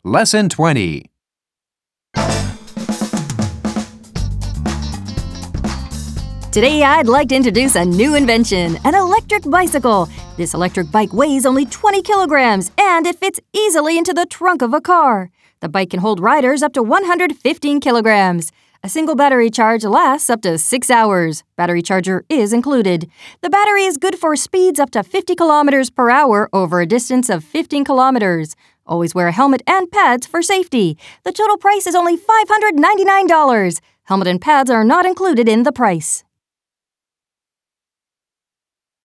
Lesson 20. Today, I'd like to introduce a new invention, an electric bicycle. This electric bike weighs only 20 kilograms, and it fits easily into the trunk of a car. The bike can hold riders up to 115 kilograms. A single battery charge lasts up to 6 hours. Battery charger is included. The battery is good for speeds up to 50 kilometers per hour over a distance of 15 kilometers. Always wear a helmet and pads for safety. The total price is only $599. Helmet and pads are not included in the price.